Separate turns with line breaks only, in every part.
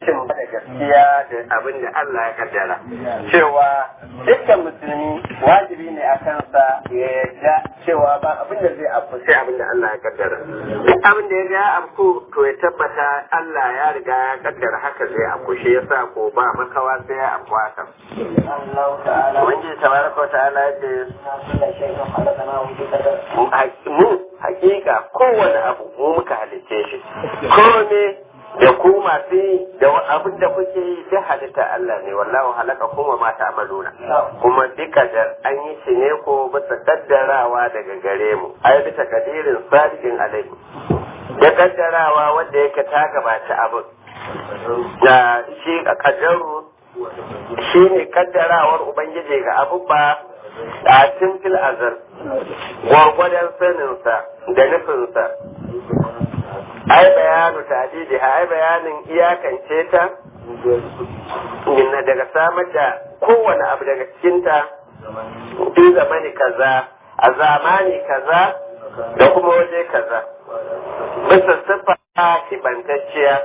wajibcin da gaskiya da abin da Allah ya kaddara cewa dukkan musulmi wajibi ne a kansa ya yarda cewa ba abin da zai afku sai abin da Allah ya kaddara duk abin da ya ga afku to ya tabbata Allah ya riga ya kaddara haka zai afku shi yasa ko ba makawa sai ya afku haka wanda tabaraka wa ta'ala ya ce mu hakika kowane abu mu muka halice shi kome da ku masu da abin da kuke yi da halitta Allah ne wallahu halaka kuma ma ta'maluna kuma duka da an yi shi ne ko bisa kaddarawa daga gare mu ai bisa kadirin sadiqin alaikum da kaddarawa wanda yake ta gabaci abin da shi a kaddaru shi ne kaddarawar ubangiji ga abubuwa a cikin azar gwargwadon saninsa da nufinsa ai bayanu tadidi ai bayanin iyakance ta minna daga samar da kowane abu daga cikinta fi zamani kaza a zamani kaza da kuma waje kaza bisa siffa kibantacciya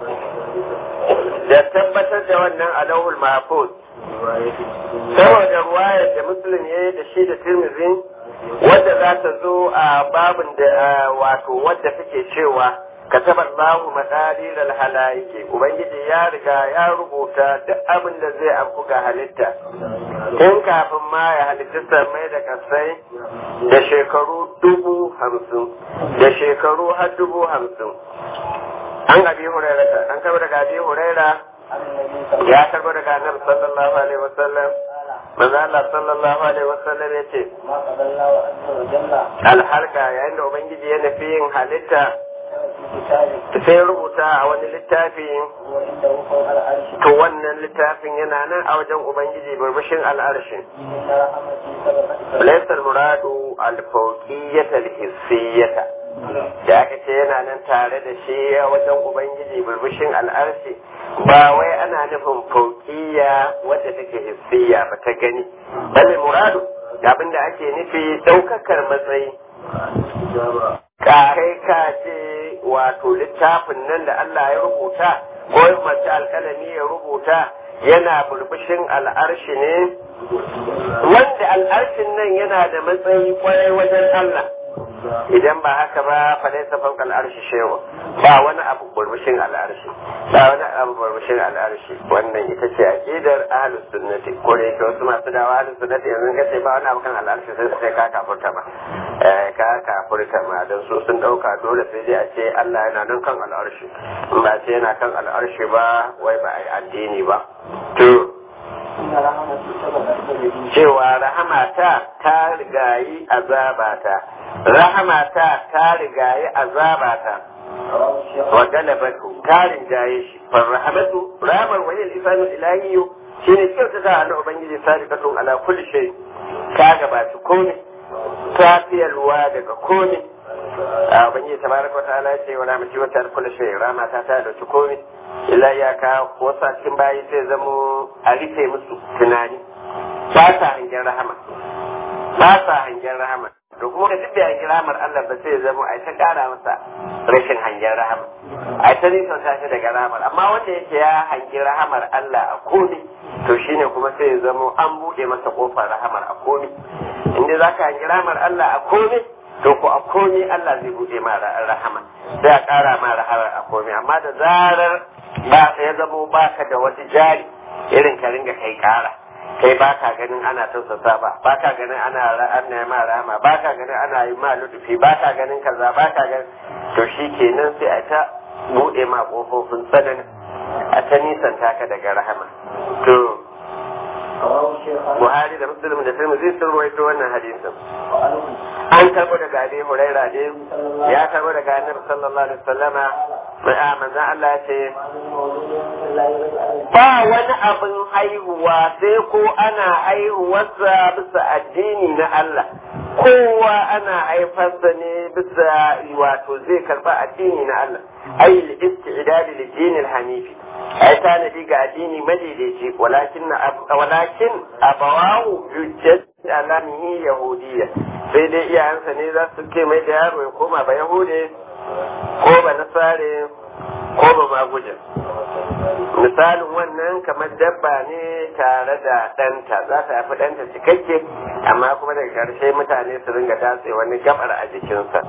da tabbatar da wannan alawul mahfuz saboda ruwayar da muslim ya yi da shi da tirmidhi wadda za ta zo a babin da wato wadda take cewa kataba Allahu maqadir al-halaiki ubangiji ya riga ya rubuta duk abin da zai afku ga halitta tun kafin ma ya halitta samai da kasai da shekaru 50,000 da shekaru har 50,000 an abi hurairata an karbo daga abi huraira ya karbo daga annabi sallallahu alaihi wasallam manzo Allah sallallahu alaihi wasallam yace alharka yayin da ubangiji ya nufi yin halitta sai rubuta a wani littafi to wannan littafin yana nan a wajen ubangiji burbushin al'arshi laysal muradu al-fawqiyyata al-hissiyyata da aka ce yana nan tare da shi a wajen ubangiji burbushin al'arshi ba wai ana nufin fauqiyya wadda take hissiyya ba ta gani bal muradu abinda ake nufi daukakar matsayi kai ka ce wato littafin nan da Allah ya rubuta ko mace alkalami ya rubuta yana burbushin al'arshi ne wanda al'arshin nan yana da matsayi kwarai wajen Allah idan ba haka ba fa dai safan al'arshi shewa ba wani abu burbushin al'arshi ba wani abu burbushin al'arshi wannan ita ce aqidar ahlus sunnati ko da yake wasu masu dawa ahlus sunnati yanzu kace ba wani abu kan al'arshi sai ka kafurta ma ka kafurta ma dan su sun dauka dole sai dai a ce Allah yana nan kan al'arshi in ba ce yana kan al'arshi ba wai ba ai addini ba to cewa rahamata ta rigayi azabata rahamata ta rigayi azabata wa galabatu ta rinjaye shi fa rahamatu ramar wani lisanu ilahiyyu shine kyauta ta Allah ubangiji sadiqatun ala kulli shay ta gabaci komai ta fiyalwa daga komai a ubangiji tabaraka wa ta'ala ya ce wa rahmatu wa ta'ala kulli shay ramata ta da komai illa ya ka wasu a cikin bayi sai zamo a rufe musu tunani ba sa hangen rahama ba sa hangen rahama da kuma da duk da hangen rahamar Allah ba sai zamo a ta kara masa rashin hangen rahama a ta nisan shi daga rahamar amma wanda yake ya hangi rahamar Allah a komai to shine kuma sai zamo an bude masa kofar rahamar a komai inda zaka hangi rahamar Allah a komai to ko a komai Allah zai bude ma rahama sai a kara ma rahama a komai amma da zarar ba ya zamo baka da wata jari irin ka ringa kai kara kai baka ganin ana tausasa baka ganin ana ma rahama baka ganin ana yi ma lutufi baka ganin kaza baka ganin to shi kenan sai a ta bude ma kofofin tsanani a ta nisan taka daga rahama to Buhari da Muslim da Tirmidhi sun rawaito wannan hadisin an karbo daga Abi Hurairah ne ya karbo daga Annabi sallallahu alaihi wasallama manzo Allah ya ce ba wani abin haihuwa sai ko ana haihuwarsa bisa addini na Allah kowa ana haifarsa ne bisa wato zai karba addini na Allah ayyul istidad lil din al hanifi ai tanadi ga addini madaidaici walakin abawahu yujjad alamihi yahudiyya sai dai iyayensa ne za su ke mai da yaro ya koma ba yahude ko ba nasare ko ba maguje misalin wannan kamar dabba ne tare da ɗanta za ta haifi ɗanta cikakke amma kuma daga ƙarshe mutane su ringa datse wani gabar a jikinsa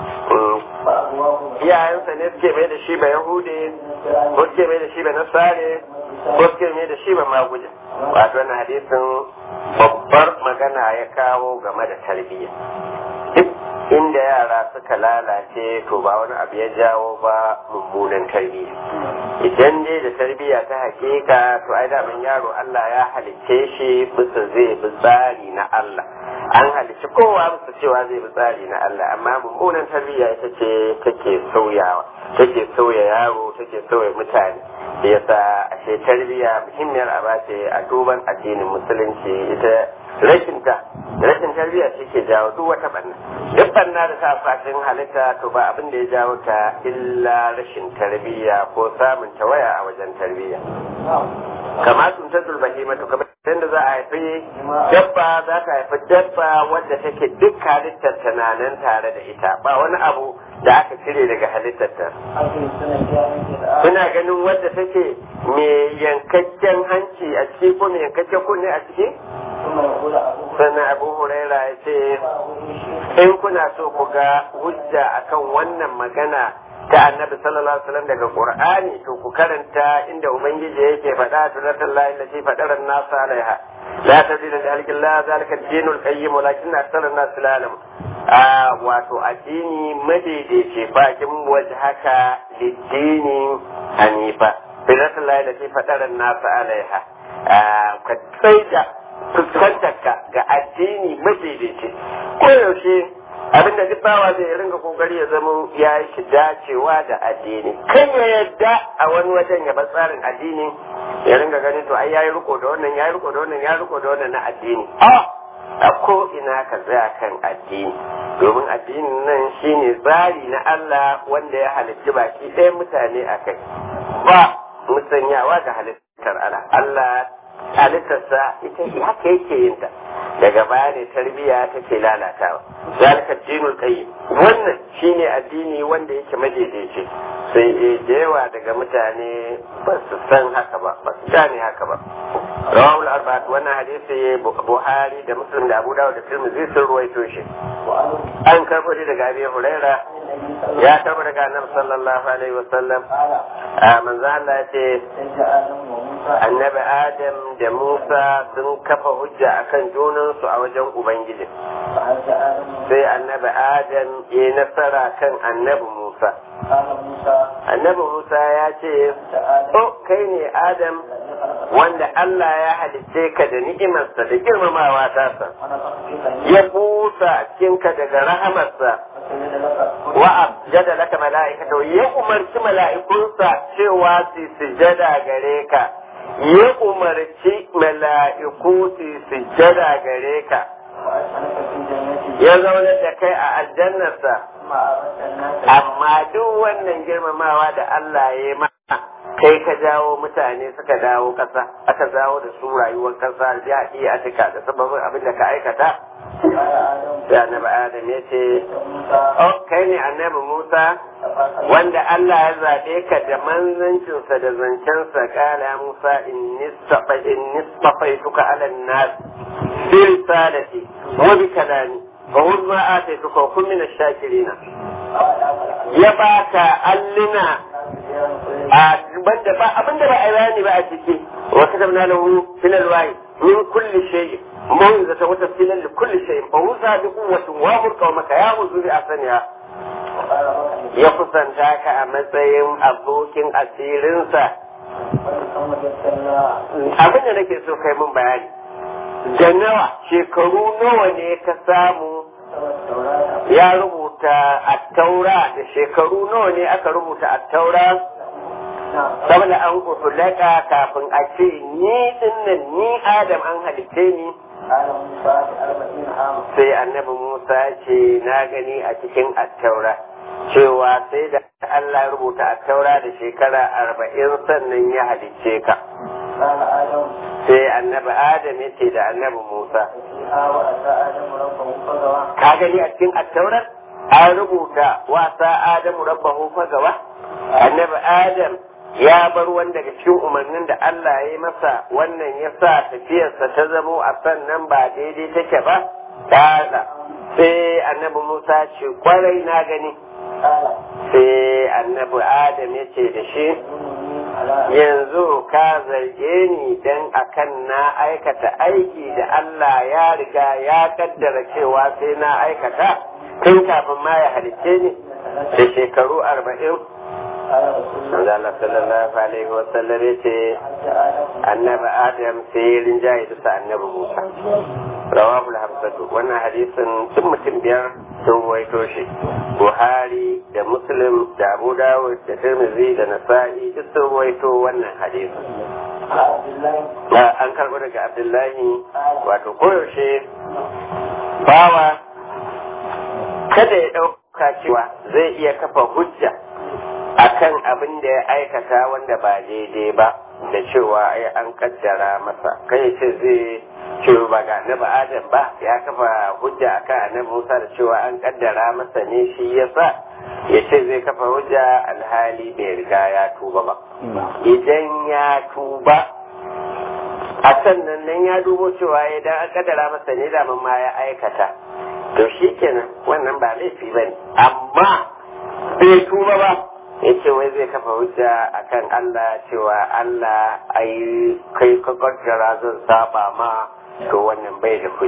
iyayensa ne suke mai da shi ba yahude ko suke mai da shi ba nasare ko suke mai da shi ba maguje wato wannan hadisin babbar magana ya kawo game da tarbiyya duk inda yara suka lalace to ba wani abu ya jawo ba mummunan tarbiyya idan dai da tarbiyya ta hakika to ai da yaro Allah ya halicce shi bisa zai bi tsari na Allah an halicci kowa bisa cewa zai bi tsari na Allah amma mummunan tarbiyya ita ce take sauyawa take sauya yaro take sauya mutane da yasa ashe tarbiyya muhimmiyar aba ce a duban addinin musulunci ita rashin tarbiyya shi ke jawo duk wata banna duk banna da ta fashin halitta to ba abin da ya jawo ta illa rashin tarbiyya ko samun tawaya a wajen tarbiyya kama sun ta zulbahima to kamar da za a haifi dabba za ta haifi dabba wadda take duk halittar tunanin tare da ita ba wani abu da aka cire daga halittar ta kuna ganin wadda take mai yankakken hanci a ciki ko mai yankakken kunne a ciki sannan abu huraira ya ce in kuna so ku ga hujja akan wannan magana ta annabi sallallahu alaihi wasallam daga qur'ani to ku karanta inda ubangiji yake faɗa turatan la ilaha fadaran nas alaiha la tadilla li halqillah zalika ad-dinul qayyim walakin aktharun nas la ya'lam wato addini madaidaici bakin wajhaka lid-dini hanifa turatan la ilaha fadaran nas alaiha ka tsaida fuskantarka ga addini madaidaici koyaushe abinda duk bawa zai ringa kokari ya zama ya yi shi dacewa da addini kan ya yadda a wani wajen ya bar tsarin addini ya ringa ganin to ai yayi riko da wannan yayi riko da wannan yayi riko da wannan na addini a ko ina ka tsaya kan addini domin addinin nan shine tsari na Allah wanda ya halicci baki ɗaya mutane a kai ba musanyawa ga halittar Allah halittarsa ita haka yake yin ta daga baya ne tarbiya take lalatawa zalika dinul qayyim wannan shine addini wanda yake madaidaici sai da yawa daga mutane ba su san haka ba ba su gane haka ba rawahul arba'at wannan hadisi Buhari da Muslim da Abu Dawud da Tirmidhi sun ruwaito shi an karbo daga Abi Huraira ya karbo daga Annabi sallallahu alaihi wasallam manzo Allah ya ce annabi Adam da Musa sun kafa hujja akan junansu a wajen Ubangiji sai annabi Adam ya nasara kan annabi Musa annabi Musa ya ce kai ne Adam wanda Allah ya halicce ka da ni'imarsa da girmamawa tasa ya busa cikinka daga rahamarsa wa abjada laka mala'ikata ya umarci mala'ikunsa cewa su sujada gare ka ya umarci mala'iku su sujada gare ka ya zaune da kai a aljannarsa amma duk wannan girmamawa da Allah ya yi kai ka jawo mutane suka dawo ƙasa aka dawo da su rayuwar ƙasa ya iya atika da sababin abin da ka aikata da annabi Adam ya ce kai ne annabi Musa wanda Allah ya zaɓe ka da manzancinsa da zancensa kala Musa inni safaituka ala nas bi risalati wa bi kalami wa hudma ataituka wa kun min ash-shakirin ya baka allina abinda ba a bayani ba a ciki wa katabna lahu fil alwahi min kulli shay موعظة وتفصيلا لكل شيء فوزها بقوة وامر قومك يأخذ بأحسنها ya kusanta ka a matsayin abokin asirinsa abin da nake so kai mun bayani da nawa shekaru nawa ne ka samu ya rubuta attaura da shekaru nawa ne aka rubuta attaura saboda an kutulaka kafin a ce ni dinnan ni Adam an halitte ni sai annabi Musa ce na gani a cikin attaura cewa sai da Allah rubuta attaura da shekara 40 sannan ya halicce ka sai annabi Adam ya ce da annabi Musa ka gani a cikin attaurar an rubuta wasa Adamu rabbahu fagawa annabi Adam ya bar wanda daga cikin umarnin da Allah ya yi masa wannan ya sa tafiyarsa ta zamo a sannan ba daidai take ba kala sai annabi Musa ce kwarai na gani sai annabi Adam ya ce da shi yanzu ka zarge ni dan akan na aikata aiki da Allah ya riga ya kaddara cewa sai na aikata tun kafin ma ya halicce ni da shekaru 40. Allah sallallahu alaihi wa sallam ya ce annabi Adam sai rinjaye da annabi Musa rawahu al-hamsatu wannan hadisin duk mutum biyar sun ruwaito shi Buhari da Muslim da Abu Dawud da Tirmidhi da Nasa'i duk sun ruwaito wannan hadisin an karbo daga Abdullahi wato koyaushe bawa kada ya ɗauka cewa zai iya kafa hujja akan abin da ya aikata wanda ba daidai ba da cewa ai an kaddara masa kai ce zai ce ba ga annabi Adam ba ya kafa hujja akan annabi Musa da cewa an kaddara masa ne shi yasa ya ce zai kafa hujja alhali bai riga ya tuba ba idan ya tuba a sannan nan ya dubo cewa idan an kaddara masa ne da ma ya aikata to shikenan wannan ba laifi bane amma bai tuba ba ya ce wai zai kafa hujja akan Allah cewa Allah ai kai ka kaddara zan saba ma to wannan bai da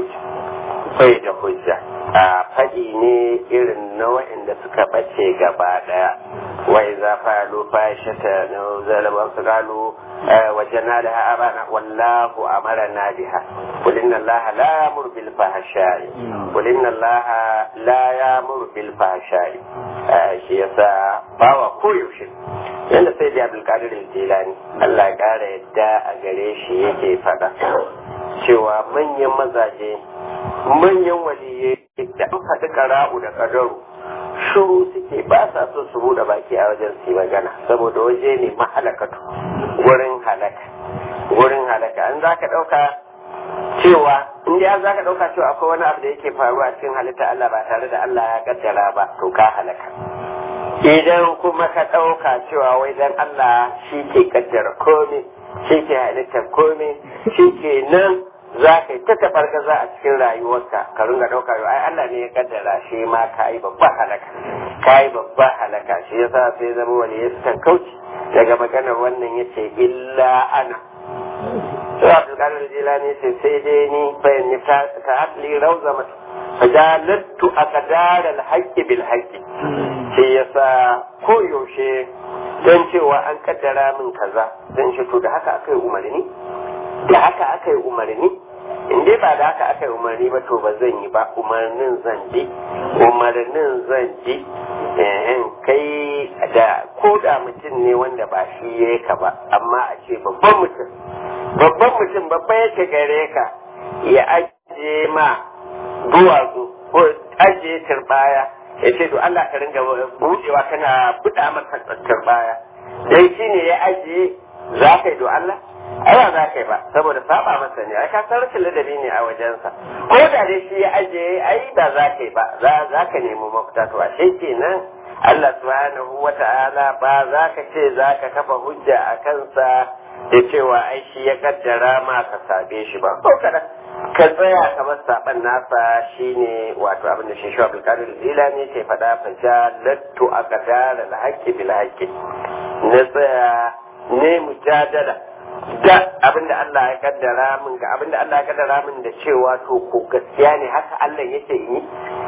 hujja a faɗi ne irin na waɗanda suka ɓace gaba ɗaya wai za falu fashata na zalaban su gano wajena da abana wallahu amarana biha qul inna allaha la ya'muru bil fahsha'i qul inna allaha la ya'muru bil fahsha'i shi yasa bawa koyaushe yanda sai da Abdul Qadir al-Jilani Allah ya kara yadda a gare shi yake faɗa cewa manyan mazaje manyan waliyai da an faɗi qara'u da qadaru shuru suke ba sa so su buɗe baki a wajen su magana saboda waje ne mahalakatu wurin halaka an za ka ɗauka cewa in dai za ka ɗauka cewa akwai wani abu da yake faruwa cikin halitta Allah ba tare da Allah ya kaddara ba to ka halaka idan kuma ka ɗauka cewa wai dan Allah shi ke kaddara komai shi ke halittar komai shi ke nan za ka yi ta tafargaza a cikin rayuwarka ka ringa ɗauka yau ai Allah ne ya kaddara shi ma ka yi babban halaka shi yasa sai zama wani ya sukan kauce daga maganar wannan ya ce illa ana sai Abdulkadir Jilani ce sai dai ni bayan ni ta asli rauza mata fajalattu aqdar al-haqqi bil haqqi shi yasa koyaushe don cewa an kaddara min kaza don shi to da haka aka yi umarni in dai ba da haka aka yi umarni ba to ba zan yi ba umarnin zan ji kai da ko da mutum ne wanda ba shi ya ka ba amma a ce babban mutum babba yake gare ka ya ajiye ma duwatsu ko ajiye turbaya ya ce to Allah ka ringa buɗewa kana buɗa masa turbaya dan shi ne ya ajiye za ka yi do Allah ai ba za ka yi ba saboda saba masa ne ai ka san rashin ladabi ne a wajensa ko da dai shi ya ajiye ai ba za ka yi ba za ka nemi mafita to ashe kenan Allah subhanahu wata'ala ba za ka ce za ka kafa hujja a kansa da cewa ai shi ya kaddara ma ka sabe shi ba ko kada ka tsaya kamar saban nasa shine wato abin da shi Abdul Qadir Jilani ke faɗa fa jalatu aqdar al-haqqi bil haqqi na tsaya ne mujadala da abinda Allah ya kaddara min ga abinda Allah ya kaddara min da cewa to ko gaskiya ne haka Allah yake yi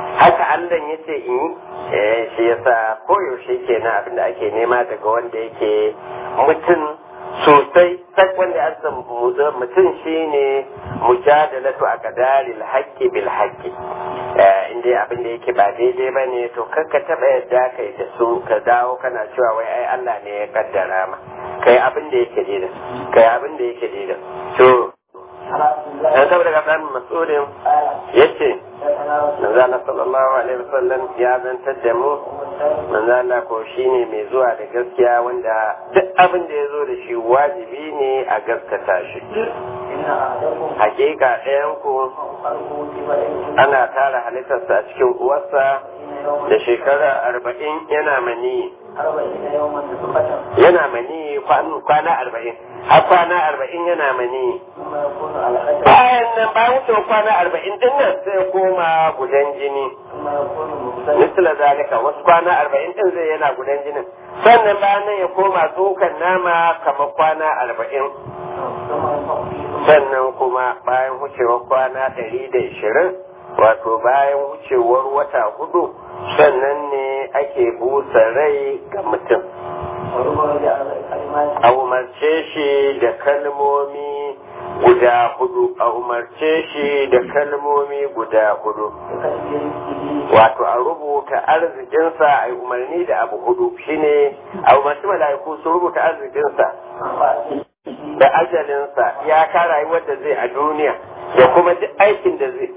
shi yasa koyaushe kenan abinda ake nema daga wanda yake mutum sosai sak wanda ya san mutum shine mujadalatu aqdaril haqqi bil haqqi inda abinda yake ba daidai bane to kanka taba yadda kai da su ka dawo kana cewa wai ai Allah ne ya kaddara ma kai abin da yake daidai to dan saboda ga dan mas'ulin yace manzo Allah sallallahu alaihi wasallam ya zantar da mu manzo Allah ko shine mai zuwa da gaskiya wanda duk abin da ya zo da shi wajibi ne a gaskata shi hakika ɗayan ku ana tara halittarsa a cikin uwarsa da shekara 40 yana mani kwana 40 har kwana 40 yana mani bayan nan bayan wuce kwana 40 din nan sai koma gudan jini misala zalika wasu kwana 40 din zai yana gudan jinin sannan bayan nan ya koma tsokan nama kamar kwana 40 sannan kuma bayan wucewar kwana 120 wato bayan wucewar wata 4 sannan ne ake busa rai ga mutum a umarce shi da kalmomi guda 4 a umarce shi da kalmomi guda 4 wato a rubuta arzikinsa a yi umarni da abu 4 shine a umarci mala'iku su rubuta arzikinsa da ajalinsa ya kara rayuwar da zai a duniya da kuma duk aikin da zai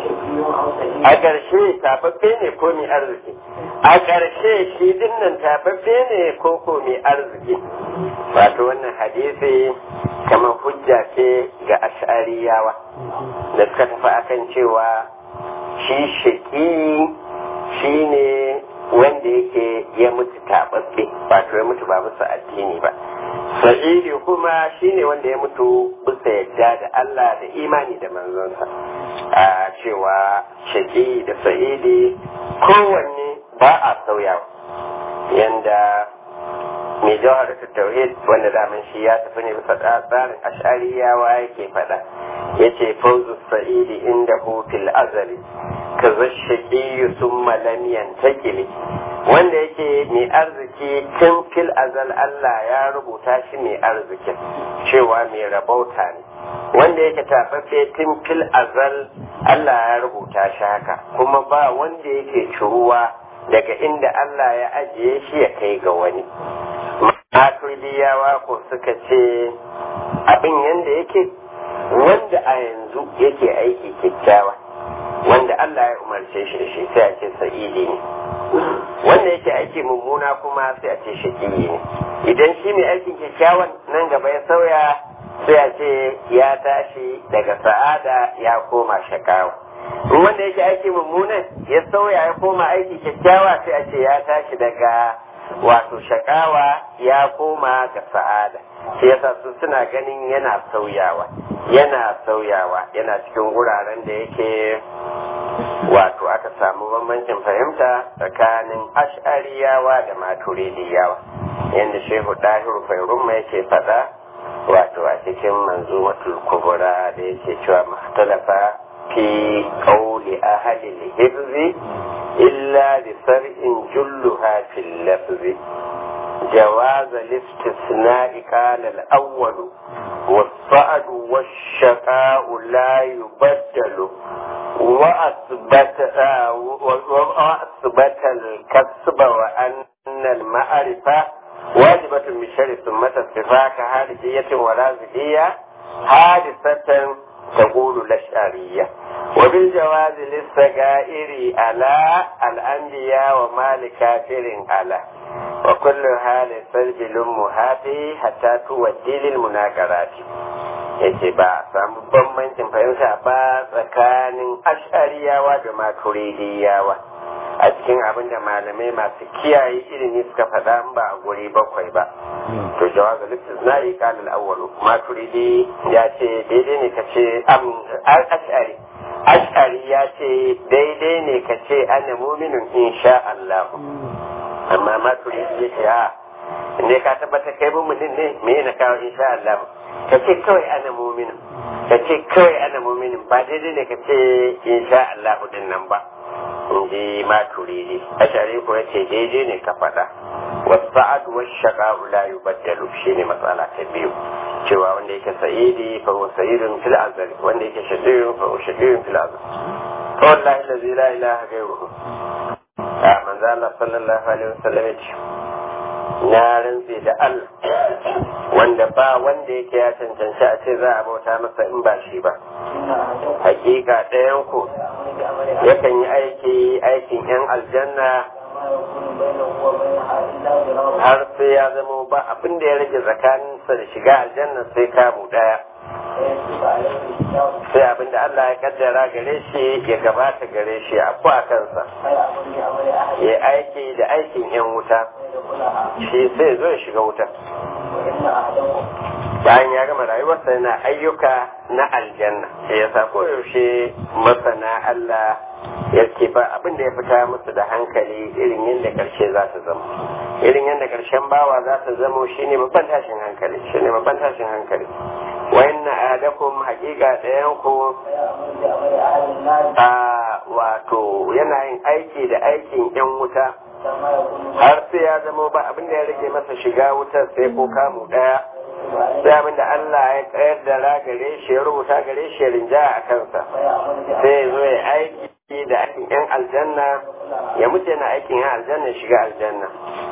a ƙarshe tafaffe ne ko mai arziki a ƙarshe shi dinnan tafaffe ne ko mai arziki wato wannan hadisi kamar hujja ce ga ash'ariyawa da suka tafi akan cewa shi shaki shi ne wanda yake ya mutu taɓaɓɓe wato ya mutu ba bisa addini ba sa'idi kuma shine wanda ya mutu bisa yadda da Allah da imani da manzonsa a cewa shaki da sa'idi kowanne ba a sauyawa yanda mai jawhar tauhid wanda daman shi ya tafi ne bisa tsarin ash'ariyawa yake faɗa yace fawzu sa'idi inda fil azali kaza shaki summa lam yantakili wanda yake mai arziki tun fil azal Allah ya rubuta shi mai arziki cewa mai rabauta ne wanda yake tafaffe tun fil azal Allah ya rubuta shi haka kuma ba wanda yake ciruwa daga inda Allah ya ajiye shi ya kai ga wani maturidiyawa ko suka ce abin yanda yake wanda a yanzu yake aiki kyakkyawa wanda Allah ya umarce shi da shi sai a ce sa'idi ne wanda yake aiki mummuna kuma sai a ce shaƙiyi ne idan shi mai aikin kyakkyawan nan gaba ya sauya sai a ce ya tashi daga sa'ada ya koma shakawa wanda yake aiki mummunan ya sauya ya koma aiki kyakkyawa sai a ce ya tashi daga wato shakawa ya koma ga sa'ada shi yasa su suna ganin yana sauyawa yana cikin wuraren da yake wato aka samu bambancin fahimta tsakanin ash'ariyawa da maturidiyawa yadda shehu dahiru fairumma yake faɗa wato a cikin manzumatul kubra da yake cewa mahtalafa fi qawli ahli al-hifzi illa bi sar'in julluha fil lafzi جواز الاستثناء قال الأول والصعد والشقاء لا يبدل وأثبت الكسب وأن المعرفة واجبة بشر ثم الصفات كحادثية ورازقية حادثة تقول الأشعرية وبالجواز للسجائر على الأنبياء ومال كافر على وكل حال سلب لأمهاته حتى تودي للمناكرات yace ba samu bambancin fahimta ba tsakanin ash'ariyawa da maturidiyawa a cikin abin da malamai masu kiyaye ilimi suka faɗa ba a guri 7 ba to jawazu listisna'i qala al-awwal maturidi ya ce daidai ne kace ash'ari ya ce daidai ne kace ana mu'minun insha Allah amma maturidi ya ce ne ka tabbata kai mu'minin ne me na kawo insha Allah kace kawai ana mu'minin ba daidai ne kace insha Allah din nan ba inji maturidi ashari ko yace daidai ne ka faɗa wasa'ad washaqa'u la yubaddalu shine matsala ta biyu cewa wanda yake sa'idi fa huwa sa'idun fil azal wanda yake shaqiyun fa huwa shaqiyun fil azal wallahi allazi la ilaha ghayruhu manzo Allah sallallahu alaihi wasallam yace na rantsi da Allah wanda ba wanda yake ya cancanci a ce za a bauta masa in ba shi ba hakika ɗayan ku yakan yi aikin yan aljanna har sai ya zama ba abin da ya rage tsakaninsa da shiga aljanna sai kamu ɗaya sai abinda Allah ya kaddara gare shi ya gabata gare shi a kansa ya aiki da aikin yan wuta shi sai zo ya shiga wuta bayan ya gama rayuwarsa yana ayyuka na aljanna ya sa koyaushe masana Allah yake ba abin da ya fita musu da hankali irin yadda karshe za ta zama irin yadda karshen bawa za ta zama shine babban tashin hankali wa inna ahadakum haqiqa dayan ku wato yana yin aiki da aikin yan wuta har sai ya zama ba abin da ya rage masa shiga wutar sai ko kamu daya sai abin da Allah ya kaddara gare shi ya rubuta gare shi ya rinja a kansa sai ya zo ya aiki da aikin yan aljanna ya mutu yana aikin yan aljanna shiga aljanna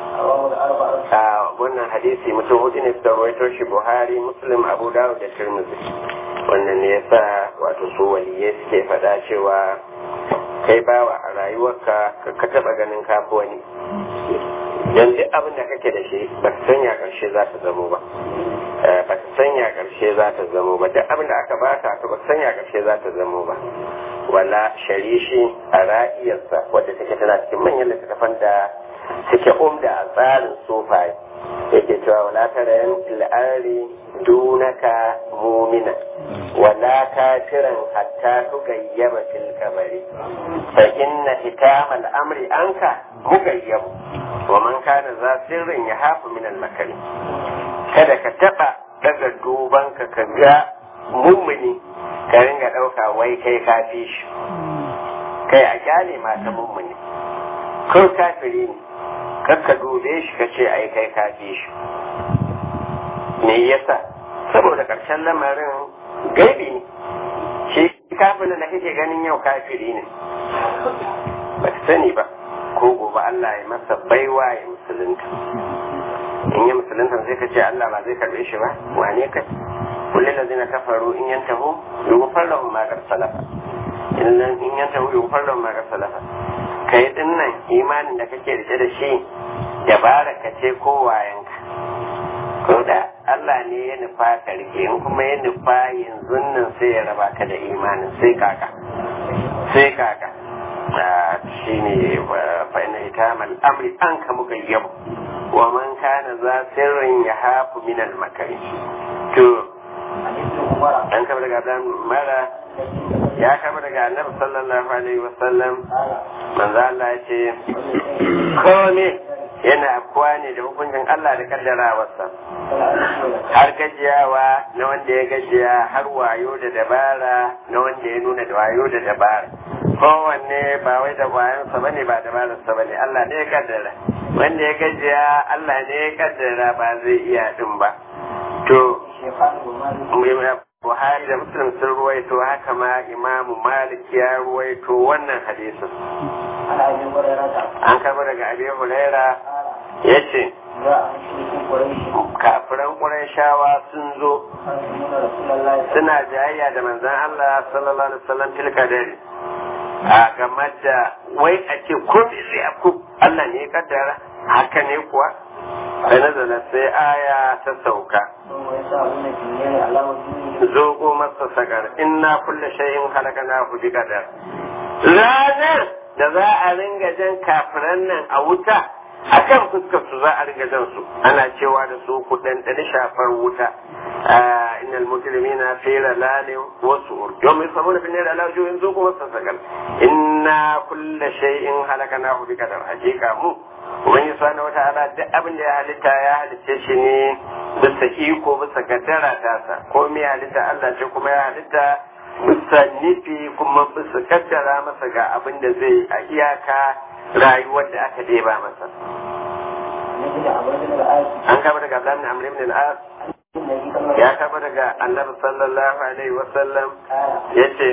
a wannan hadisi mutum hudu ne suka rawaito shi Buhari, Muslim, Abu Dawud da Tirmidhi. Wannan ne yasa wato su waliyai suke faɗa cewa kai bawa a rayuwarka ka taɓa ganin kafi wani don duk abin da kake da shi ba ta sanya ƙarshe za ta zamo ba ba ta sanya ƙarshe za ta zamo ba duk abin da aka baka to ba ta sanya ƙarshe za ta zamo ba wala sharishi a ra'iyarsa wadda take tana cikin manyan littattafan da suke umda a tsarin sufaye yake cewa wala tarayan il'ari dunaka mumina wala kafiran hatta tugayyaba fil kabari fa inna hitam al-amri anka mugayyabu wa man kana za sirrin yahafu min al-makari kada ka taba daga duban ka ga mummuni ka ringa dauka wai kai kafi shi kai a kyale mata mummuni ko kafiri ne kakka dube shi ka ce ai kai kafi shi me yasa saboda ƙarshen lamarin gaibi ne shi kafin da kake ganin yau kafiri ne ba ta sani ba ko gobe Allah ya masa baiwa ya musulunta in ya musulunta sai ka ce Allah ba zai karbe shi ba wane ka kullum da zina kafaru in yantahu yughfar lahum ma qad salafa in yantahu yughfar lahum ma qad salafa kai din nan imanin da kake rike da shi dabara ka ce ko wayanka ko da Allah ne ya nufa ka rike in kuma ya nufa yanzu nan sai ya raba ka da imanin sai kaka shi ne fa ina hitamal amri an ka muka yabo wa man kana za sirrin ya hafu min al makari to an kama daga dan mara ya kama daga annabi sallallahu alaihi wasallam manzo Allah ya ce kome yana afkuwa ne da hukuncin Allah da kaddarawarsa har gajiyawa na wanda ya gajiya har wayo da dabara na wanda ya nuna da wayo da dabara kowanne ba wai da wayansa bane ba dabararsa bane Allah ne ya kaddara wanda ya gajiya Allah ne ya kaddara ba zai iya din ba to Buhari da Muslim sun ruwaito haka ma Imamu Malik ya ruwaito wannan hadisin an kama daga Abi Huraira ya ce kafiran Qurayshawa sun zo suna jayayya da manzon Allah sallallahu alaihi wasallam fil qadari a game da wai a ce ko zai afku Allah ne ya kaddara haka ne kuwa sai nazala sai aya ta sauka zogo masa sagar inna kulle shay'in khalaqnahu bi qadar ranar da za a ringa jan kafiran nan a wuta akan fuskar su za a ringa jan su ana cewa da su ku dan shafar wuta innal mujrimina fi dalalin wa su'ur yawma yusabuna fi nar ala wujuhin zogo masa sagar inna kulle shay'in khalaqnahu bi qadar hakika mu Ubangiji subhanahu wata'ala duk abin da ya halitta ya halitta shi ne bisa iko bisa kaddara tasa ko me halitta Allah ce kuma ya halitta bisa nufi kuma bisa kaddara masa ga abin da zai a iyaka rayuwar da aka deba masa an kama daga Abdullah ibn Amr ibn al-As ya kama daga Annabi sallallahu alaihi wasallam yace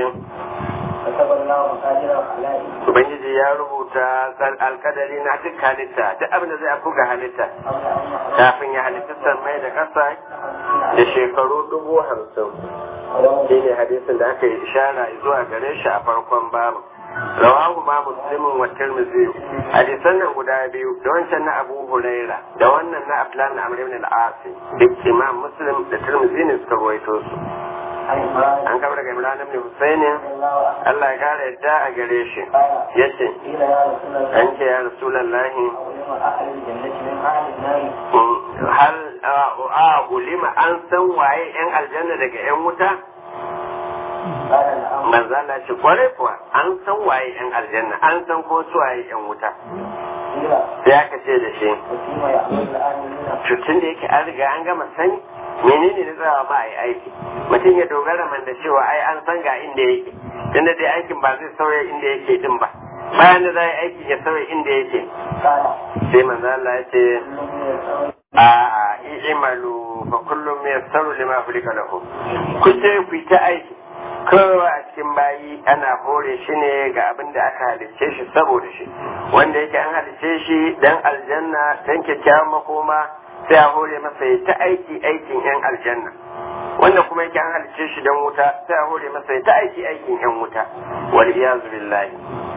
Ubangiji ya rubuta alkadari na duk halitta duk abin da zai afku ga halitta kafin ya halitta sammai da ƙasa da shekaru 50,000 shi ne hadisin da aka yi ishara zuwa gare shi a farkon babu rawahu ma muslimin wa tirmidhi hadisan nan guda biyu da wancan na Abu Huraira da wannan na Abdullah ibn Amr ibn al-As duk Imam Muslim da Tirmidhi ne suka rawaito su an kawo daga Imran ibn Husayn Allah ya kare yadda a gare shi yace an ce ya Rasulullahi hal ulima an san waye yan aljanna daga yan wuta manzo Allah ce kware kuwa an san waye yan aljanna an san ko su waye yan wuta sai aka ce da shi cutun da yake an riga an gama sani menene na tsawa ba a yi aiki mutum ya dogara man da cewa ai an san ga inda yake tunda dai aikin ba zai sauya inda yake din ba bayan da za yi aikin ya sauya inda yake sai manzo Allah ya ce a i'malu fa kullum yassaru lima fulika lahu ku ce ku ta aiki kowa a cikin bayi ana hore shi ne ga abin da aka halicce shi saboda shi wanda yake an halicce shi dan aljanna dan kyakkyawan makoma sai a hore masa ya ta aikin yan aljanna wanda kuma yake an halicce shi dan wuta sai a hore masa ya ta aikin yan wuta wal iyazu billahi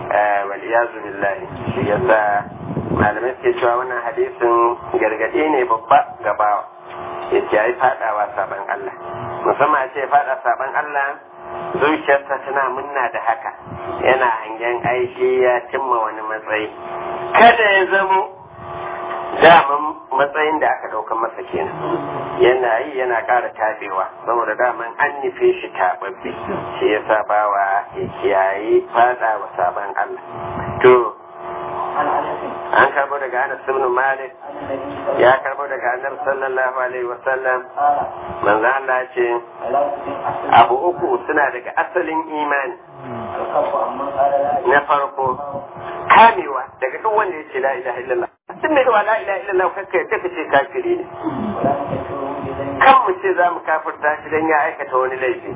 shi yasa malamai suke cewa wannan hadisin gargaɗi ne babba ga bawa yace ai fadawa saban Allah musamman a ce fada saban Allah zuciyarsa tana munna da haka yana hangen aiki ya cimma wani matsayi kada ya zamo daman matsayin da aka ɗauka masa kenan yana yi yana ƙara tabewa saboda daman an nufe shi tababbe shi yasa bawa ya kiyaye fada wa sabon Allah to an karbo daga Anas ibn Malik ya karbo daga Annabi sallallahu alaihi wasallam manzo Allah ce abu uku suna daga asalin imani na farko kamewa daga duk wanda yace la ilaha illallah tun mai da la ilaha illallah kakkai ta kace kafiri ne kan mu ce za mu kafirta shi dan ya aikata wani laifi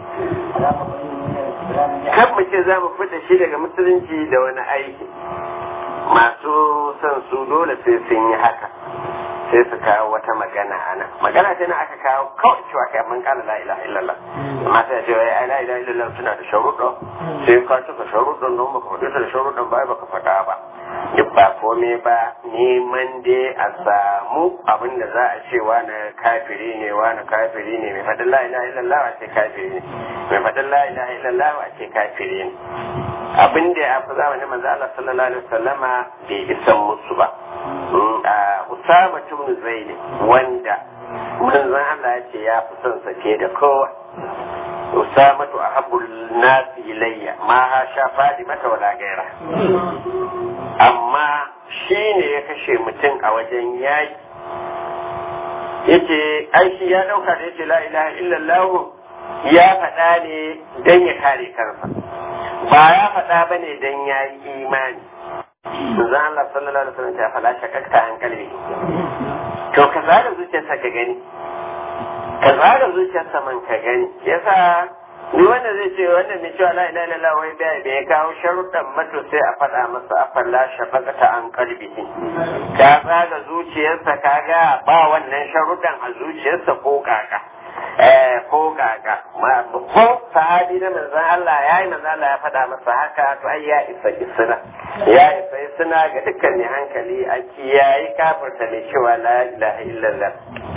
kan mu ce za mu fita shi daga musulunci da wani aiki masu son su dole sai sun yi haka sai su kawo wata magana ana magana tana aka kawo kawai cewa kai mun kala la ilaha illallah amma sai ce ai la ilaha illallah suna da sharuɗa sai ka cika sharuɗan nan baka faɗi da sharuɗan ba baka faɗa ba duk ba kome ba neman dai a samu abin da za a ce wani kafiri ne mai faɗin la ilaha illallah a ce kafiri ne mai faɗin la ilaha illallah a ce kafiri ne abin da ya fi zamanin manzo Allah sallallahu alaihi wasallama bai isan musu ba Usama ibn Zaid wanda manzon Allah ya ce ya fi son sa ke da kowa Usama to ahabbul nas ilayya ma ha sha Fatimata wala gaira amma shi ne ya kashe mutum a wajen yaki yace ai shi ya dauka da yace la ilaha illallah ya faɗa ne dan ya kare kansa ba ya faɗa ba ne don ya yi imani. Zan Allah sallallahu alaihi wasallam ta fala shakakta an kalbi. To ka zaga zuciyarsa ka gani. Ka zaga zuciyarsa man ka gani. Yasa ni wanda zai ce wannan mai cewa la ilaha illallah wai bai kawo sharuɗan mato sai a faɗa masa a falla shakakta an kalbi. Ka zaga zuciyarsa kaga ba wannan sharuɗan a zuciyarsa ko kaka. Ko kaka ko sahabi na manzon Allah manzon Allah ya faɗa masa haka to ai ya isa isna ga dukkan ne hankali a kiyayi kafirta mai cewa la ilaha illallah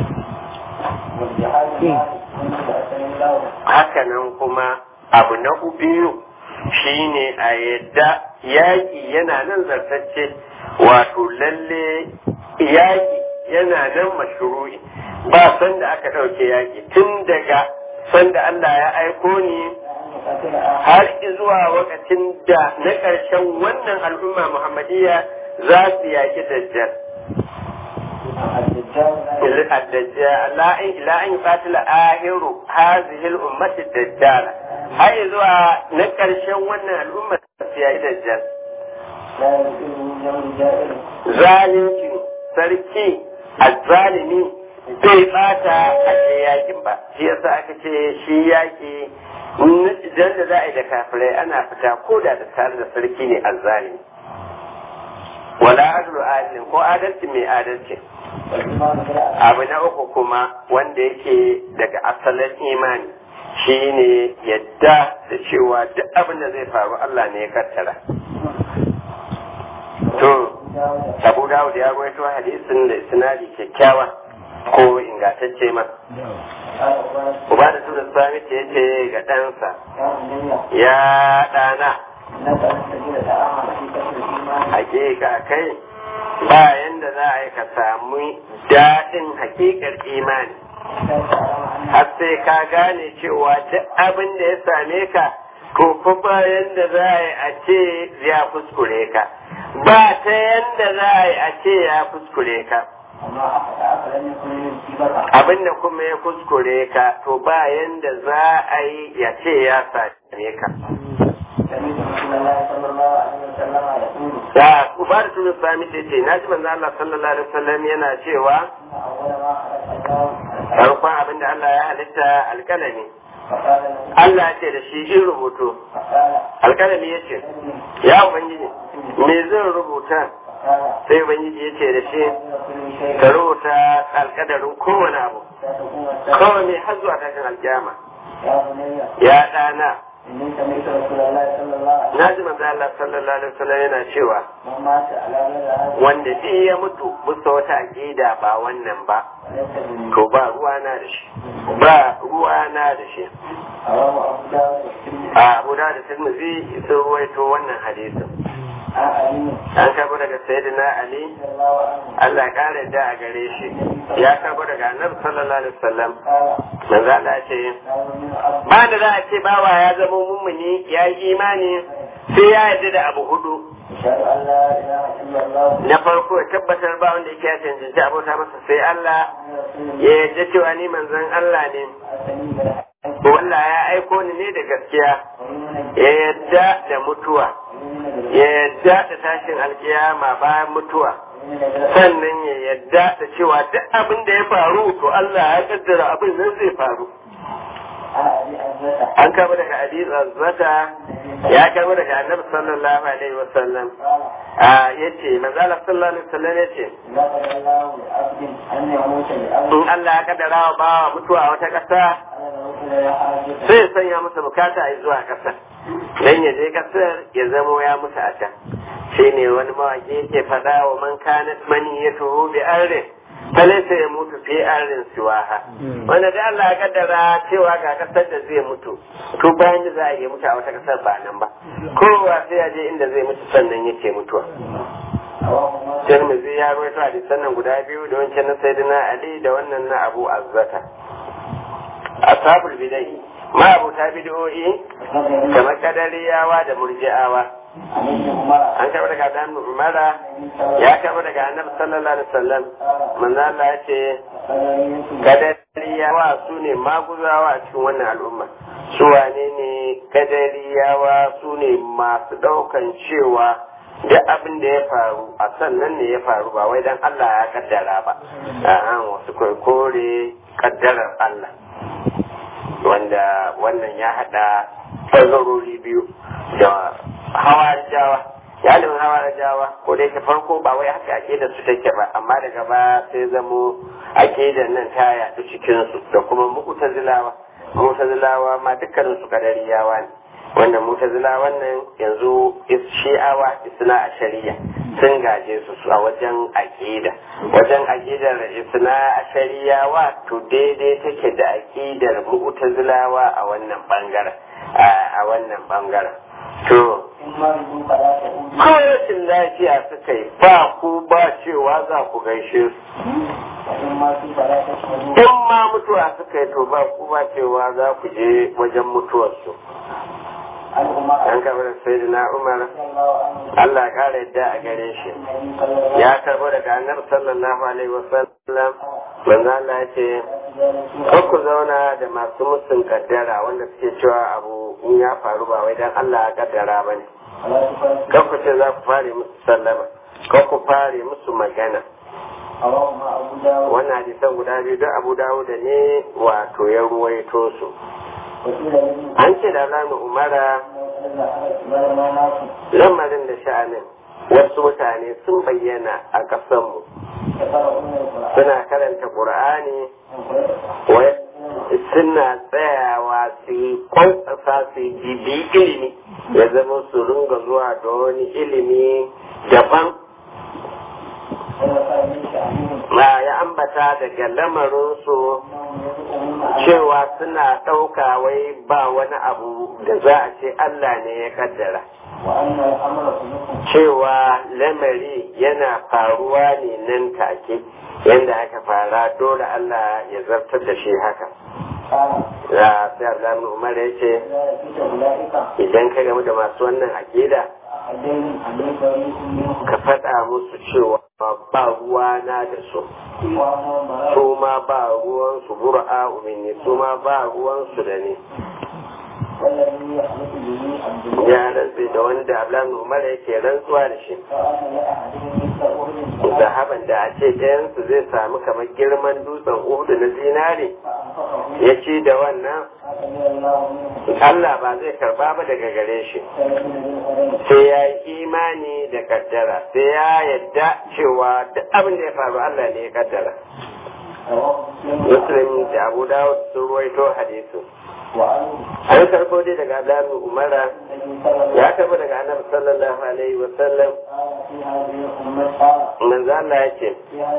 haka nan kuma abu na biyu shine a yadda yaƙi yana nan zartacce wato lalle yaƙi yana nan mashru'i ba sanda aka ɗauke yaƙi tun daga sanda Allah ya aiko ni har zuwa lokacin da na ƙarshen wannan al'umma Muhammadiyya za su yaƙi Dajjal. La an yuqatila ahiru hadhihi al-ummati Dajjal. Har zuwa na ƙarshen wannan al'umma su yaƙi Dajjal. Zalunci sarki azzalimi bai bata a ce yakin ba shi yasa aka ce shi yaki idan da za a yi da kafirai ana fita ko da tare da sarki ne azzalimi wala adlu adlin ko adalci mai adalci abu na uku kuma wanda yake daga asalin imani shine yadda da cewa duk abin da zai faru Allah ne ya kattara to Abu Dawud ya rawaito hadisin da isnadi kyakkyawa ko ingantacce ma. Uba da tunan sami ce yace ga ɗansa, ya ɗana, hakika kai ba yanda za a yi ka samu daɗin hakikar imani har sai ka gane cewa duk abin da ya same ka to fa ba yanda za a yi a ce ya kuskure ka, ba ta yanda za a yi a ce ya kuskure ka. Abin da kuma ya kuskure ka to ba yanda za a yi ya ce ya same ka. Da Ubar Tunu Sami ce na ji manzo Allah sallallahu alaihi wasallam yana cewa farkon abin da Allah ya halitta alkalami. Allah ce da shi in rubutu. Alkalami ya ce, ya Ubangiji, me zan rubuta? Sai Ubangiji ya ce da shi, ka rubuta alkadarin kowane abu, kawai mai har zuwa tashin alkiyama. Ya ɗana, na ji manzo Allah sallallahu alaihi wasallam yana cewa wanda shi ya mutu bisa wata aqida ba wannan ba to ba ruwa na da shi, ba ruwa na da shi. Abu da Tirmidhi sun ruwaito wannan hadisin. An karbo daga Sayyidina Ali, Allah kare da a gare shi, ya karbo daga Annabi sallallahu alaihi wasallam. Manzo Allah ce, ba da za a ce bawa ya zama mummuni ya yi imani sai ya yarda da abu hudu. Na farko ya tabbatar ba wanda yake ya cancanci abota masa sai Allah, ya yarda cewa ni manzon Allah ne. Allah ya aiko ni ne da gaskiya, ya yarda da mutuwa, ya yarda da tashin alkiyama bayan mutuwa, sannan ya yarda da cewa duk abin da ya faru to Allah ya kaddara abin nan zai faru. An kama daga hadis azzata, ya kama daga annabi sallallahu alaihi wasallam yace manzo Allah sallallahu alaihi wasallam yace in Allah ya kaddara wa bawa mutuwa a wata kasa sai ya sanya masa bukata a zuwa kasar dan ya je kasar ya zamo ya mutu a can. Shine wani mawaki yake faɗa wa man kanat maniyatu bi ardi falaisa ya mutu fi arrin siwaha, wanda da Allah ya kaddara cewa ga kasar da zai mutu to bayan da za a yi mutu a wata kasar ba nan ba, kowa sai ya je inda zai mutu sannan yake mutuwa. Tirmidhi ya rawaito hadisan nan guda biyu, da wancan na Sayyidina Ali da wannan na Abu Azzata. Ashabul bid'ah ma abuta bid'o'i kamar kadariyawa da murji'awa. An karɓi daga Dan Umara, ya karɓi daga Annabi sallallahu alaihi wasallam, manzo Allah ya ce kadariyawa su ne maguzawa a cikin wannan al'umma. Su wane ne kadariyawa? Su ne masu ɗaukan cewa duk abin da ya faru a sannan ne ya faru, ba wai dan Allah ya kaddara ba. Wasu kore kaddarar Allah, wanda wannan ya haɗa ɓangarori biyu da hawarijawa. Galibin hawarijawa ko da yake farko ba wai haka akidar su take ba, amma daga ba sai zamo akidar nan ta yaɗu cikin su, da kuma mu'tazilawa ma dukkanin su kadariyawa ne. Wannan mu'tazilawan nan yanzu shi'awa isna a shari'a sun gaje su a wajen akidar isna a shari'awa to daidai take da akidar mu'tazilawa a wannan bangaren. To, kawai lafiya suka yi ba ku ba cewa za ku gaishe su. In ma mutuwa suka yi to ba ku ba cewa za ku je wajen mutuwarsu. An karɓi da Sayyidina Umar, Allah ƙara yadda a gare shi. Ya karɓo daga Annabi sallallahu alaihi wasallam, manzo Allah ya ce, kar ku zauna da masu musun kaddara wanda suke cewa abu in ya faru ba wai dan Allah ya kaddara ba ne. Kar ku ce za ku fare musu sallama, kar ku fare musu magana. Wannan hadisan guda biyu don Abu Dawud ne wato ya ruwaito su. An ce da Lami Umara lamarin da sha'anin wasu mutane sun bayyana a ƙasanmu suna karanta ƙur'ani, suna tsayawa su yi kwantsasa su yi bibi ilimi, ya zama su ringa zuwa da wani ilimi daban ma ya ambata daga lamarinsu cewa suna ɗauka wai ba wani abu da za a ce Allah ne ya kaddara cewa lamari yana faruwa ne nan take yadda aka fara dole Allah ya zartar da shi haka. Ya sai Abdullahi Umar ya ce idan ka gamu da masu wannan aƙida ka faɗa musu cewa ba ruwa na da su ma ba ruwan su bur'a umini su ma ba ruwan su da ni ya rantsi da wanda Abdullahi Umar yake rantsuwa da shi zahaban da a ce ɗayansu zai samu kamar girman dutsen Uhudu na zinare ya ci da wannan Allah ba zai karba ba daga gare shi sai ya yi imani da kaddara sai ya yadda cewa duk abin da ya faru Allah ne ya kaddara. Muslim da Abu Dawud sun ruwaito hadisi. An karbo dai daga Abdullahi Umara ya karbo daga Annabi sallallahu alaihi wa sallam manzo Allah ya ce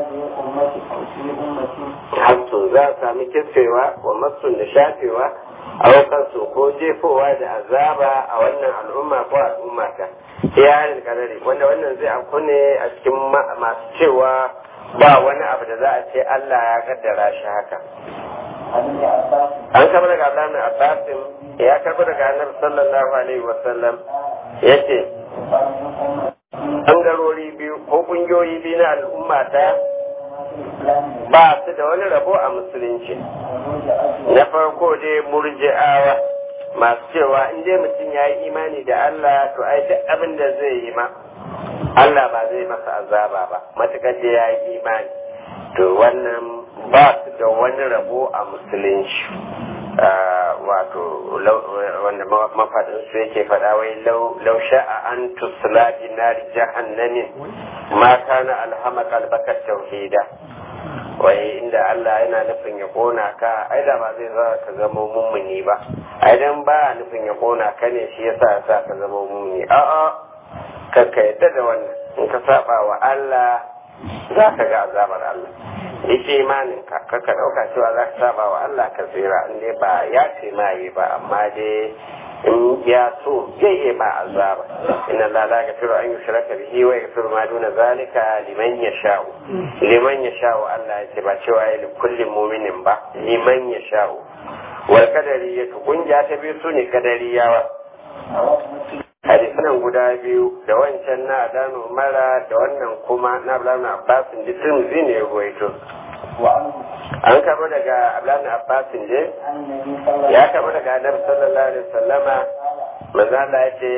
hattu za a sami kisfewa wa masun da shafewa a wakansu ko jefowa da azaba a wannan al'umma ko al'umma ta yarin kadari wanda wannan zai afku ne a cikin masu cewa ba wani abu da za a ce Allah ya kaddara shi haka. An kama daga Abdullahi Abbasin ya karbi daga Annabi sallallahu alaihi wa sallam yace bangarori biyu ko kungiyoyi biyu na al'umma ta ba su da wani rabo a musulunci. Na farko dai murji'awa masu cewa in dai mutum ya yi imani da Allah to ai duk abin da zai yi ma Allah ba zai masa azaba ba matuƙar da ya yi imani to wannan ba su da wani rabo a musulunci. Wato wanda mafaɗin su yake faɗa wai lau sha'a an tusla bi nari jahannamin ma kana alhama kalbaka tauhida wai inda Allah yana nufin ya kona ka ai da ba zai za ka zama mummuni ba ai dan ba nufin ya kona ka ne shi yasa sa ka zama mummuni a'a ka yadda da wannan in ka saba wa Allah za ka ga azabar Allah yake imanin ka ɗauka cewa za ka saba wa Allah ka tsira in dai ba ya ce ma yi ba amma dai in ya so zai yi ma azaba inna la la gafiru an yushraka bihi wa yaghfiru ma duna zalika liman yasha'u Allah ya ce ba cewa ya kullin mu'minin ba liman yasha'u wal qadariyatu kunja ta biyu sune qadariyawa hadisan guda biyu da wancan na Adanu Mara da wannan kuma na Abdullahi Abbas da Tirmidhi ne ya ruwaito. An karbo daga Abdullahi Abbas ne ya karbo daga Annabi sallallahu alaihi wasallama manzo Allah ya ce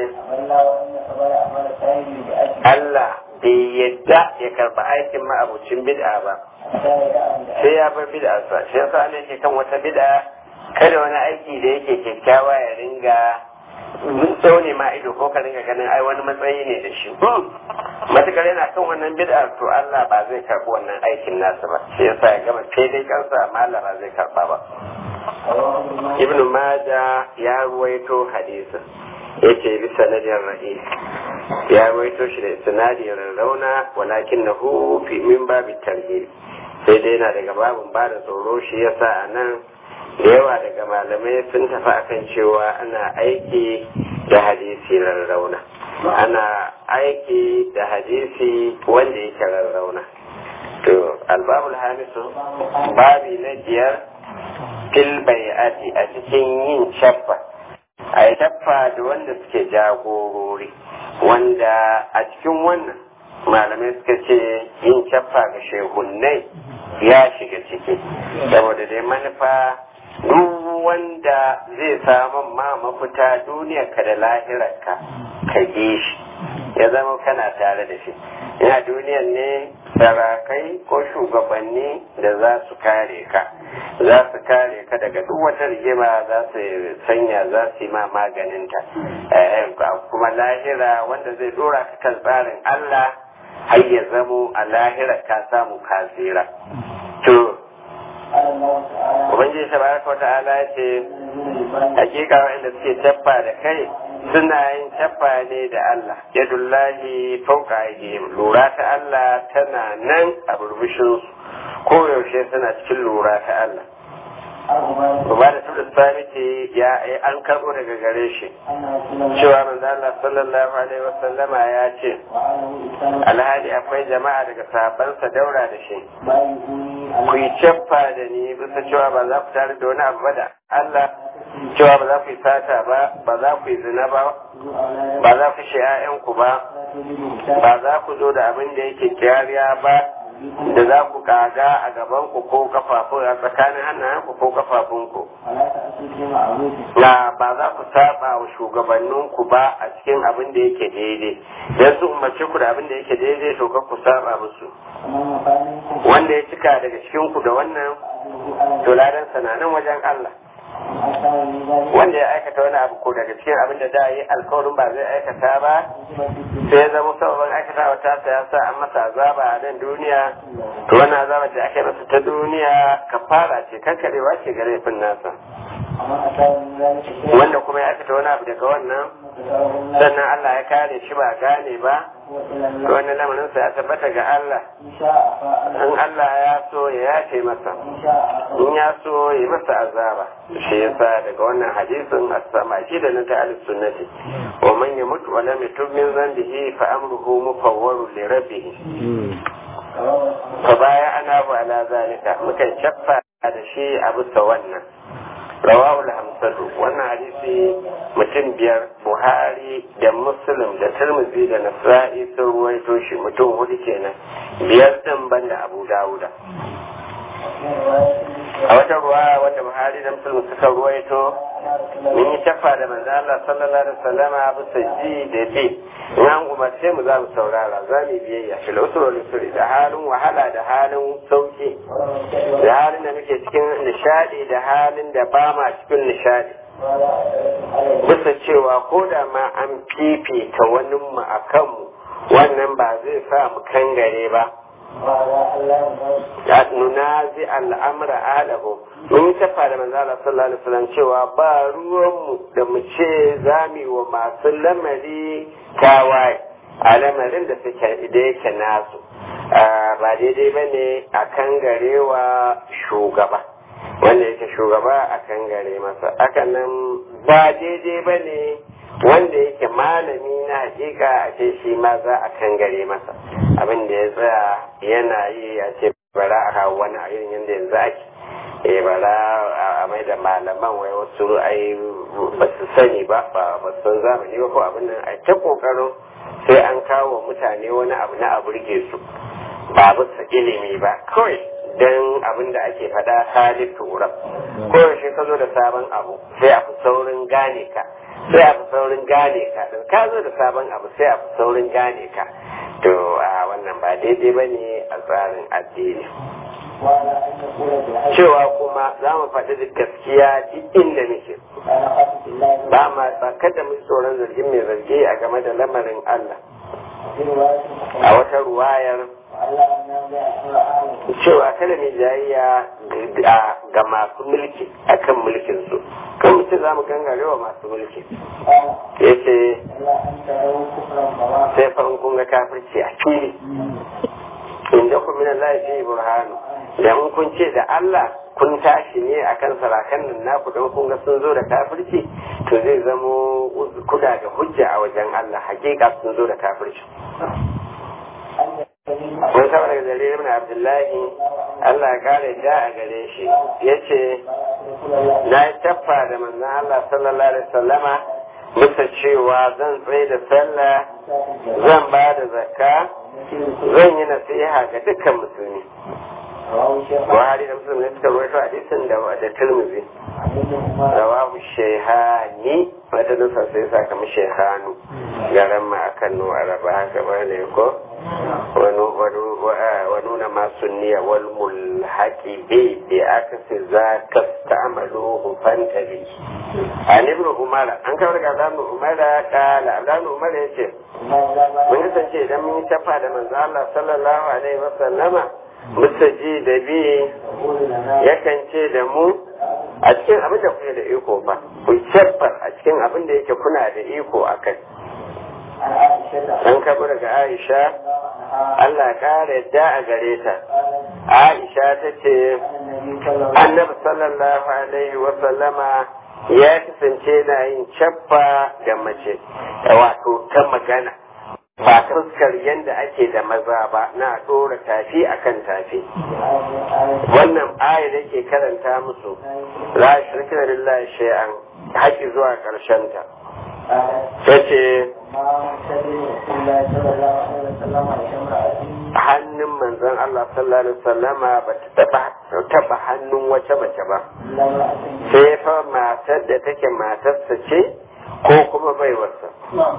Allah bai yadda ya karba aikin ma'abucin bid'a ba sai ya bar bid'a sa shi yasa ne yake kan wata bid'a kada wani aiki da yake kyakkyawa ya ringa mun tsaune ma ido ko ka ringa ganin ai wani matsayi ne da shi matukar yana kan wannan bid'ar to Allah ba zai karbi wannan aikin nasa ba shi yasa ya gama sai dai kansa amma Allah ba zai karba ba. Ibn Majah ya ruwaito hadisin yace bi sanadin rahih ya ruwaito shi da sanadin rauna walakinahu fi min babi tarhib sai dai yana daga babun ba da tsoro shi yasa anan da yawa daga malamai sun tafi akan cewa ana aiki da hadisi rarrauna ana aiki da hadisi wanda yake rarrauna. To albabul hamisu babi na 5 fil bai'ati a cikin yin shaffa a yi shaffa da wanda suke jagorori wanda a cikin wannan malamai suka ce yin shaffa ga shehunnai ya shiga ciki saboda dai manufa duk wanda zai samu ma mafita duniyarka da lahirarka ka ji shi ya zama kana tare da shi ina duniyar ne sarakai ko shugabanni da za su kare ka daga duk wata rigima za su sanya za su yi ma maganinta kuma lahira wanda zai dora ka kan tsarin Allah har ya zamo a lahira ka samu kasira to Ubangiji tabaraka wa ta'ala ya ce hakika wa'anda suke tabba da kai suna yin tabba ne da Allah yadullahi fauka aydihim lura ta Allah tana nan a burbushin su ko yaushe suna cikin lura ta Allah Uba da tudu sabiti ya an karbo daga gare shi cewa manzo Allah sallallahu alaihi wasallama ya ce alhali akwai jama'a daga sahabbansa daura da shi ku yi caffa da ni bisa cewa ba za ku tare da wani abu ba da Allah cewa ba za ku yi sata ba ba za ku yi zina ba ba za ku shi 'ya'yanku ba ba za ku zo da abin da yake kariya ba da za ku kaga a gabanku ko kafafu a tsakanin hannayenku ko kafafunku na ba za ku saba wa shugabanninku ba a cikin abin da yake daidai don su umarci ku da abin da yake daidai to ka ku saba musu wanda ya cika daga cikinku da wannan to ladan sananan wajen Allah wanda ya aikata wani abu ko daga cikin abin da da yi alkawarin ba zai aikata ba sai ya zama sababin aikata wa tasa ya sa an masa azaba a nan duniya to wannan azaba da aka yi masa ta duniya kafara ce kankarewa ce ga laifin nasa wanda kuma ya aikata wani abu daga wannan sannan Allah ya kare shi ba gane ba wannan lamarinsa ya tabbata ga Allah in Allah ya so ya yace masa in ya so ya masa azaba shi yasa daga wannan hadisin as-sama shi da ta al-sunnati wa man yamut wa lam yatub min dhanbihi fa amruhu mufawwarun li rabbih fa baya ana ba ala zalika mukan shaffa da shi a bisa wannan rawahu al-hamsatu wannan hadisi mutum biyar Buhari da Muslim da Tirmidhi da Nasa'i sun ruwaito shi mutum hudu kenan biyar din banda Abu Dawuda a wata ruwa wanda Buhari da Muslim suka ruwaito mun yi tafa da manzo Allah sallallahu alaihi wasallam bisa ji da bi in an umarce mu za mu saurara za mu biyayya fil usrul yusri da halin wahala da halin sauki da halin da muke cikin nishadi da halin da ba ma cikin nishadi bisa cewa ko da ma an fifita wani mu a kanmu wannan ba zai sa mu kangare ba ya nunazi al'amra alahu mun yi tafa da manzo Allah sallallahu alaihi wasallam cewa ba ruwanmu da mu ce zami wa masu lamari tawaye a lamarin da suke da yake nasu ba daidai bane a kangarewa shugaba wanda yake shugaba a kangare masa hakan nan ba daidai bane wanda yake malami na hakika a ce shi ma za a kangare masa abin da ya tsaya yana yi a ce bara a kawo wani a irin yadda yanzu ake bara a mai da malaman wai wasu ai ba su sani ba ba san zamani ba ko abin nan a ta kokarin sai an kawo mutane wani abu na a burge su ba bisa ilimi ba kawai don abin da ake faɗa halin turan ko yaushe ka zo da sabon abu sai a fi saurin gane ka sai a fi saurin gane ka don ka zo da sabon abu sai a fi saurin gane ka to a wannan ba daidai ba ne a tsarin addini cewa kuma za mu faɗi da gaskiya duk inda muke ba ma kada mu tsoron zargin mai zargi a game da lamarin Allah a wata ruwayar cewa kada mai jayayya ga masu mulki akan mulkin su kan mutum za mu gangare wa masu mulki ya ce sai farin kun ga kafirci a fili inda ku minan lafi burhanu da mun kun ce da Allah kun tashi ne akan sarakan nan naku don kun ga sun zo da kafirci to zai zamo kuda da hujja a wajen Allah hakika sun zo da kafirci wani sama daga Jarir ibn Abdullahi Allah ya kare da a gare shi yace na yi taffa da manzon Allah sallallahu alaihi wasallama bisa cewa zan tsaye da sallah zan ba da zakka zan yi nasiha ga dukkan musulmi Buhari da Muslim ne suka rawaito hadisin da Tirmidhi rawahu Shaykhani wata nufa sai saka mu Shaykhanu garan ma akan nu araba haka bane ko ونون ما سني والملحق به بعكس ذاك استعملوه فانتبه عن ابن عمر an kawo daga Ibn Umar kala Ibn Umar yace mun kasance idan mun tafa da manzo Allah sallallahu alaihi wasallama mustaji da bi yakan ce da mu a cikin abin da kuke da iko fa ku shaffar a cikin abin da yake kuna da iko a kai an kabu daga Aisha Allah ƙara yadda a gare ta Aisha ta ce annabi sallallahu alaihi wa sallama ya kasance na yin cappa da mace wato ta magana ba fuskar yadda ake da maza ba na ɗora tafi akan tafi wannan ayar da ke karanta musu la shirka lillahi shay'an haƙi zuwa ƙarshen ta yace hannun manzon Allah sallallahu alaihi wasallama ba ta taba hannun wace mace ba sai fa matar da take matarsa ce ko kuma baiwarsa.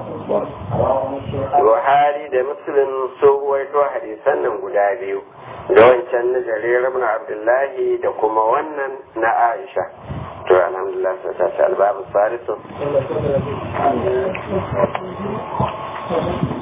Buhari da Muslim sun ruwaito hadisan nan guda biyu da wancan na Jarir ibn Abdullahi da kuma wannan na Aisha. To alhamdulillah sai ta albabu salisu.